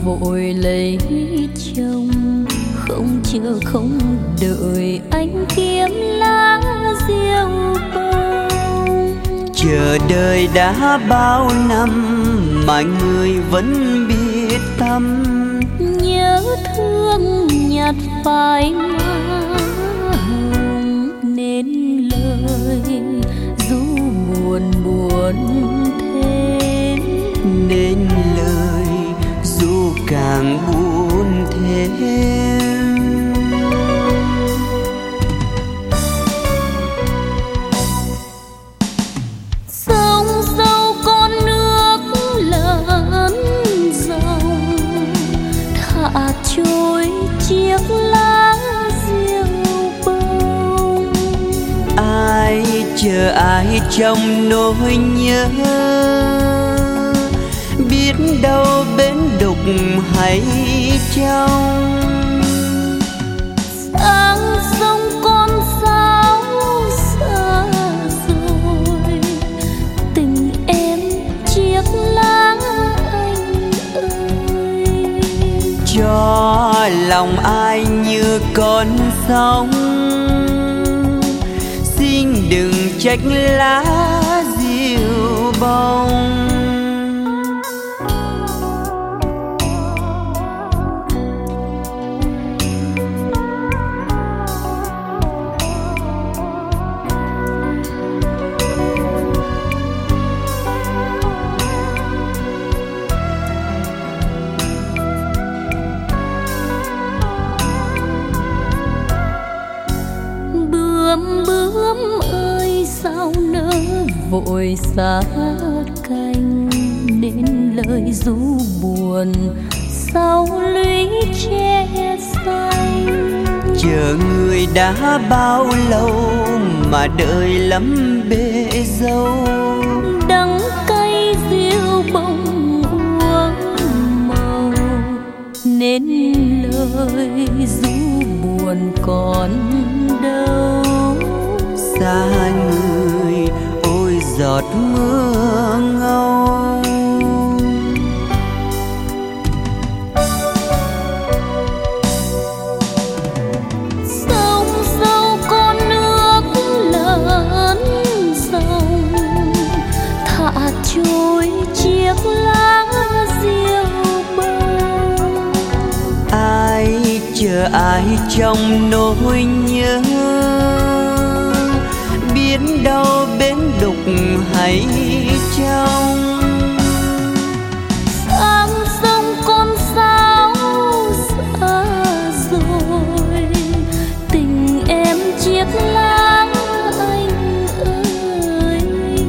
vội lấy chồng, không chờ không đợi anh kiếm lá diêu bông. Chờ đợi đã bao năm mà người vẫn biết tâm, nhớ thương nhạt phai má hồng, nên lời dù buồn buồn thêm, nên lời dù càng buồn thêm. Sông sâu con nước lớn dòng, thả trôi chiếc lá diêu bông. Ai chờ ai trong nỗi nhớ, biết đâu bến đục hay trong. Sáng sông con sao xa rồi, tình em chiếc lá anh ơi. Cho lòng ai như con sóng, xin đừng trách lá diêu bông. Bướm bướm ơi sao nỡ vội xa cánh, nên lời ru buồn sau lũy tre xanh. Chờ người đã bao lâu mà đợi lắm bể dâu, đắng cay diêu bông uống màu, nên lời ru buồn còn đâu. Xa người ôi giọt mưa ngâu, sông sâu con nước lớn dòng, thả trôi chiếc lá diêu bông. ai chờ ai trong nỗi nhớ, biết đâu bến đục hay trong. Sáng sông con sao xa rồi, tình em chiếc lá anh ơi.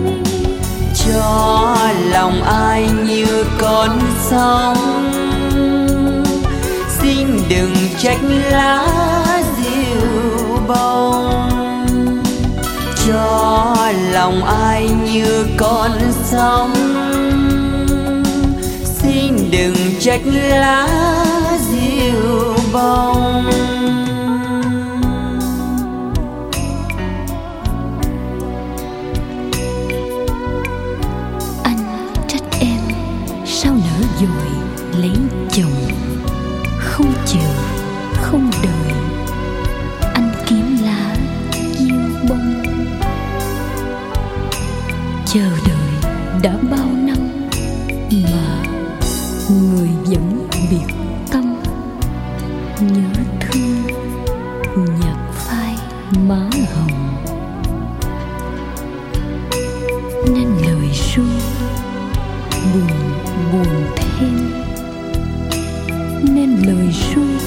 Cho lòng ai như con sóng, xin đừng trách lá diêu bông. Cho lòng ai như con sóng, xin đừng trách lá diêu bông. Anh trách em sao nỡ dội lấy chồng, không chờ không đợi anh kiếm lá diêu bông. Chờ đợi đã bao năm mà người vẫn biệt tâm, nhớ thương nhạt phai má hồng, nên lời ru buồn buồn thêm, nên lời ru